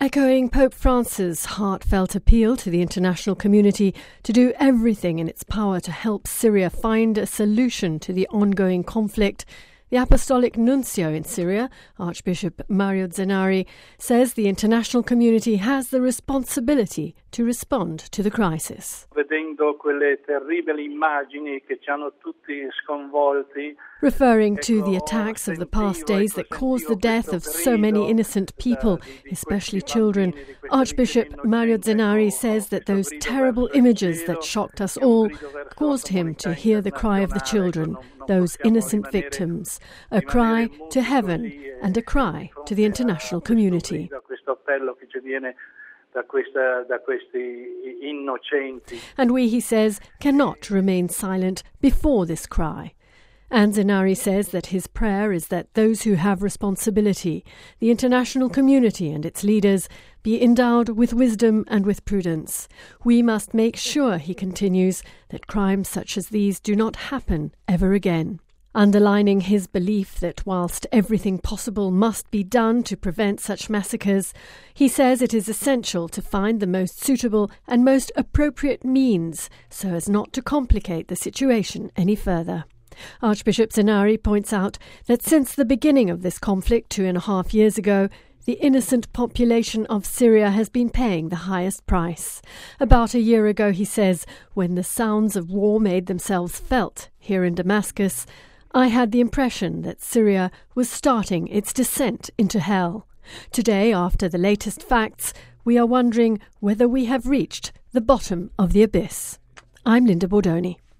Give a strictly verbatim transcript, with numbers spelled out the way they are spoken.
Echoing Pope Francis' heartfelt appeal to the international community to do everything in its power to help Syria find a solution to the ongoing conflict, the Apostolic Nuncio in Syria, Archbishop Mario Zenari, says the international community has the responsibility to respond to the crisis. Referring to the attacks of the past days that caused the death of so many innocent people, especially children, Archbishop Mario Zenari says that those terrible images that shocked us all caused him to hear the cry of the children, those innocent victims, a cry to heaven and a cry to the international community. And we, he says, cannot remain silent before this cry. And Zenari says that his prayer is that those who have responsibility, the international community and its leaders, be endowed with wisdom and with prudence. We must make sure, he continues, that crimes such as these do not happen ever again. Underlining his belief that whilst everything possible must be done to prevent such massacres, he says it is essential to find the most suitable and most appropriate means so as not to complicate the situation any further. Archbishop Zenari points out that since the beginning of this conflict two and a half years ago, the innocent population of Syria has been paying the highest price. About a year ago, he says, when the sounds of war made themselves felt here in Damascus, I had the impression that Syria was starting its descent into hell. Today, after the latest facts, we are wondering whether we have reached the bottom of the abyss. I'm Linda Bordoni.